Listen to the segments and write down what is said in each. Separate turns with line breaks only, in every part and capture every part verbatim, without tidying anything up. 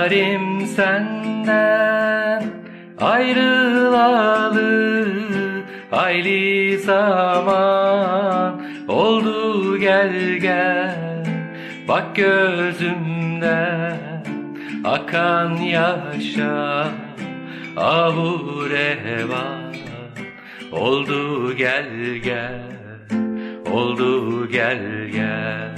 Yarim senden ayrılalı hayli zaman oldu, gel gel. Bak gözümden akan yaşa, ahu revan oldu, gel gel. Oldu, gel gel.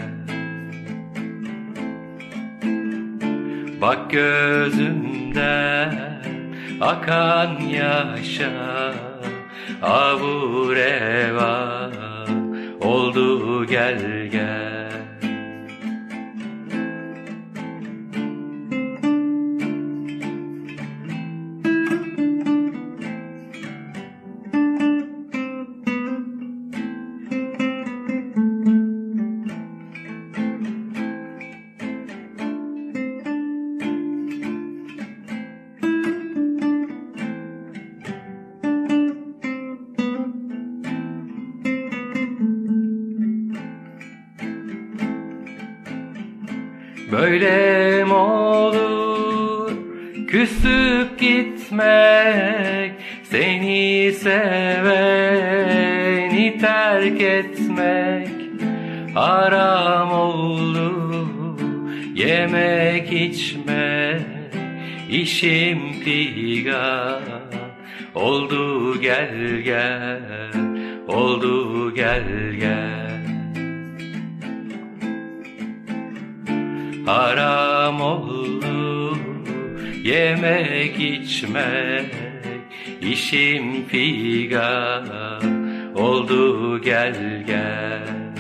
Bak gözümden akan yaşa, avu revan oldu, gel gel. Böyle mi olur küsüp gitmek, seni seveni terk etmek? Haram oldu yemek içmek, işim figan oldu, gel gel. Oldu, gel gel. Haram oldu yemek içmek, işim figan oldu, gel gel.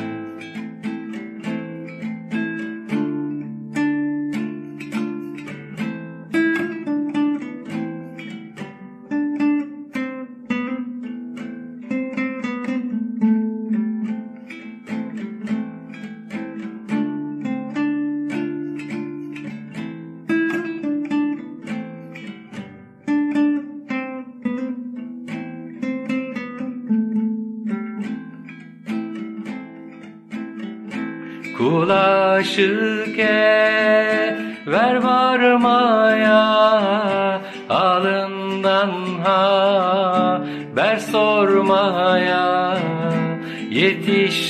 Kul aşık ver varmaya, alından haber sormaya. Yetiş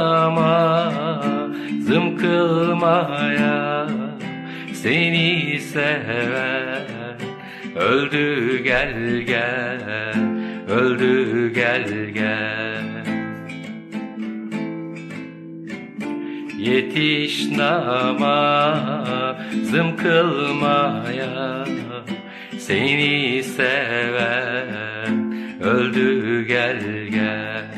namazım kılmaya, seni seven öldü, gel gel. Öldü, gel gel. Yetiş namazım kılmaya, seni seven öldü, gel gel.